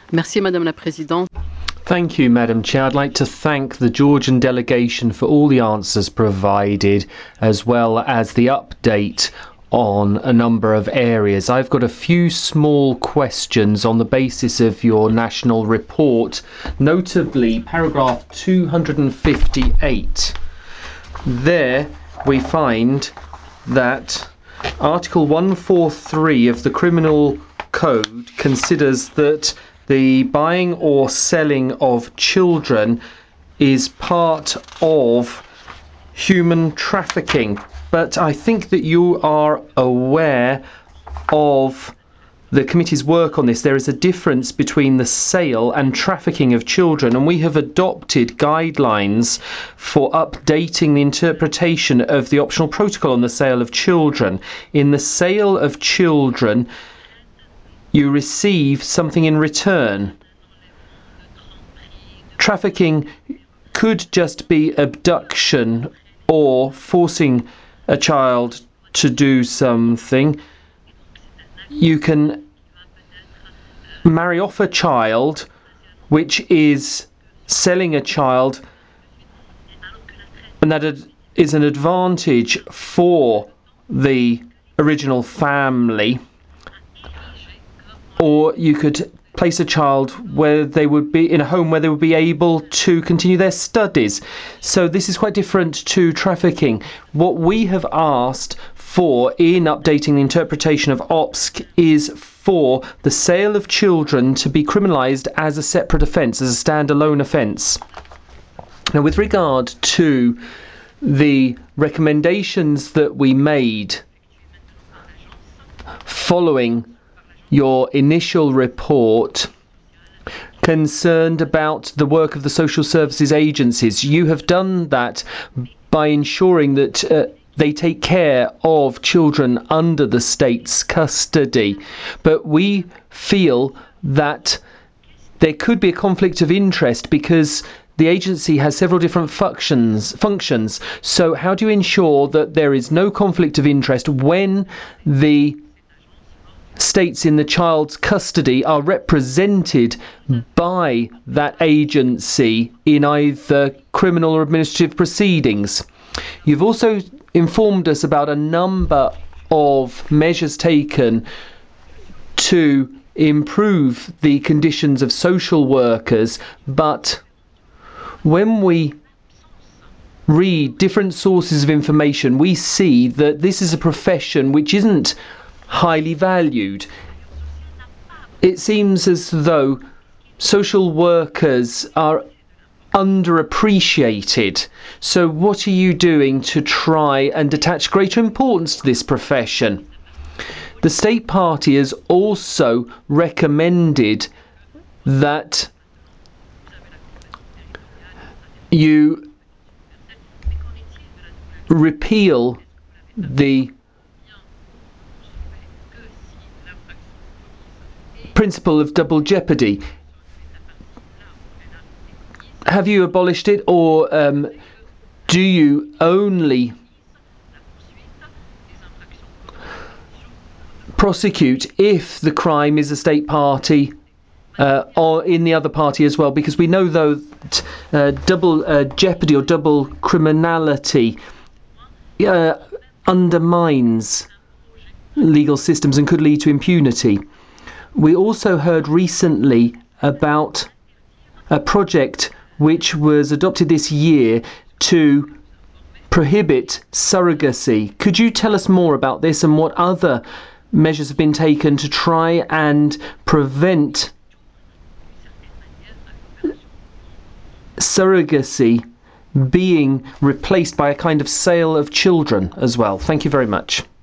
Merci, Madame la Présidente. Thank you, Madam Chair. I'd like to thank the Georgian delegation for all the answers provided, as well as the update on a number of areas. I've got a few small questions on the basis of your national report, notably paragraph 258. There we find that Article 143 of the Criminal Code considers that the buying or selling of children is part of human trafficking. But I think that you are aware of the committee's work on this. There is a difference between the sale and trafficking of children, and we have adopted guidelines for updating the interpretation of the optional protocol on the sale of children. In the sale of children, you receive something in return. Trafficking could just be abduction or forcing a child to do something. You can marry off a child, which is selling a child, and that is an advantage for the original family. Or you could place a child where they would be in a home where they would be able to continue their studies. So this is quite different to trafficking. What we have asked for in updating the interpretation of OPSC is for the sale of children to be criminalised as a separate offence, as a standalone offence. Now, with regard to the recommendations that we made following your initial report concerned about the work of the social services agencies, you have done that by ensuring that they take care of children under the state's custody. But we feel that there could be a conflict of interest because the agency has several different functions. So how do you ensure that there is no conflict of interest when the states in the child's custody are represented by that agency in either criminal or administrative proceedings? You've also informed us about a number of measures taken to improve the conditions of social workers, but when we read different sources of information, we see that this is a profession which isn't highly valued. It seems as though social workers are underappreciated. So what are you doing to try and attach greater importance to this profession? The State Party has also recommended that you repeal the principle of double jeopardy. Have you abolished it, or do you only prosecute if the crime is a state party or in the other party as well? Because we know, though, that double jeopardy or double criminality undermines legal systems and could lead to impunity. We also heard recently about a project which was adopted this year to prohibit surrogacy. Could you tell us more about this and what other measures have been taken to try and prevent surrogacy being replaced by a kind of sale of children as well? Thank you very much.